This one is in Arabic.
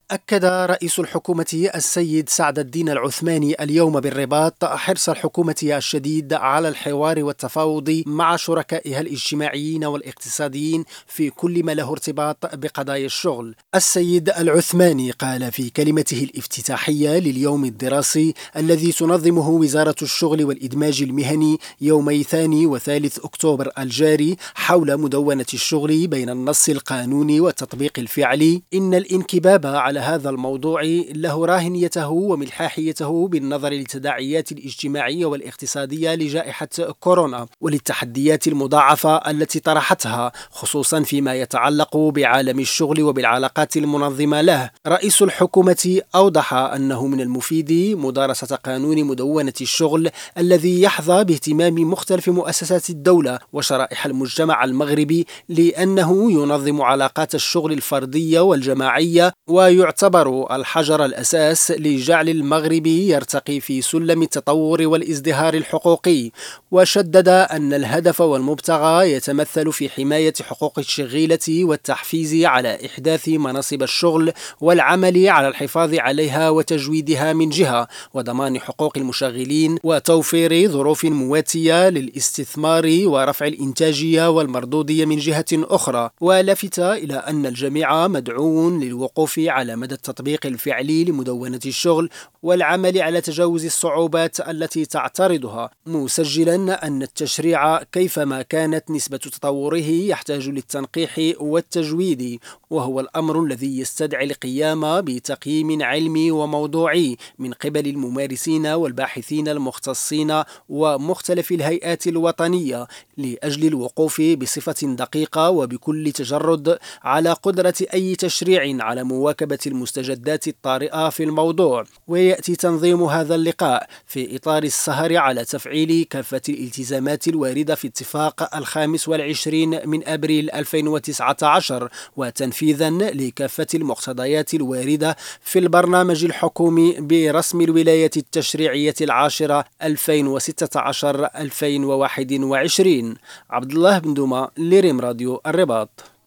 أكد رئيس الحكومة السيد سعد الدين العثماني اليوم بالرباط حرص الحكومة الشديد على الحوار والتفاوض مع شركائها الاجتماعيين والاقتصاديين في كل ما له ارتباط بقضايا الشغل. السيد العثماني قال في كلمته الافتتاحية لليوم الدراسي الذي تنظمه وزارة الشغل والإدماج المهني يومي 2 و3 أكتوبر الجاري حول مدونة الشغل بين النص القانوني والتطبيق الفعلي إن الانكباب على هذا الموضوع له راهنيته وملحاحيته بالنظر للتداعيات الاجتماعية والاقتصادية لجائحة كورونا وللتحديات المضاعفة التي طرحتها خصوصا فيما يتعلق بعالم الشغل وبالعلاقات المنظمة له. رئيس الحكومة أوضح أنه من المفيد مدارسة قانون مدونة الشغل الذي يحظى باهتمام مختلف مؤسسات الدولة وشرائح المجتمع المغربي لأنه ينظم علاقات الشغل الفردية والجماعية ويعتبر الحجر الأساس لجعل المغرب يرتقي في سلم التطور والازدهار الحقوقي. وشدد أن الهدف والمبتغى يتمثل في حماية حقوق الشغيلة والتحفيز على إحداث مناصب الشغل والعمل على الحفاظ عليها وتجويدها من جهة، وضمان حقوق المشغلين وتوفير ظروف مواتية للاستثمار ورفع الإنتاجية والمردودية من جهة أخرى. ولفت إلى أن الجميع مدعو للوقوف على مدى التطبيق الفعلي لمدونة الشغل والعمل على تجاوز الصعوبات التي تعترضها، مسجلا أن التشريع كيفما كانت نسبة تطوره يحتاج للتنقيح والتجويد، وهو الأمر الذي يستدعي القيام بتقييم علمي وموضوعي من قبل الممارسين والباحثين المختصين ومختلف الهيئات الوطنية لأجل الوقوف بصفة دقيقة وبكل تجرد على قدرة أي تشريع على مواكبة المستجدات الطارئة في الموضوع. ويأتي تنظيم هذا اللقاء في إطار السهر على تفعيل كافة الالتزامات الواردة في اتفاق 25 من أبريل 2019 وتنفيذا لكافة المقتضيات الواردة في البرنامج الحكومي برسم الولاية التشريعية 10 2016-2021. عبد الله بن دوما لريم راديو الرباط.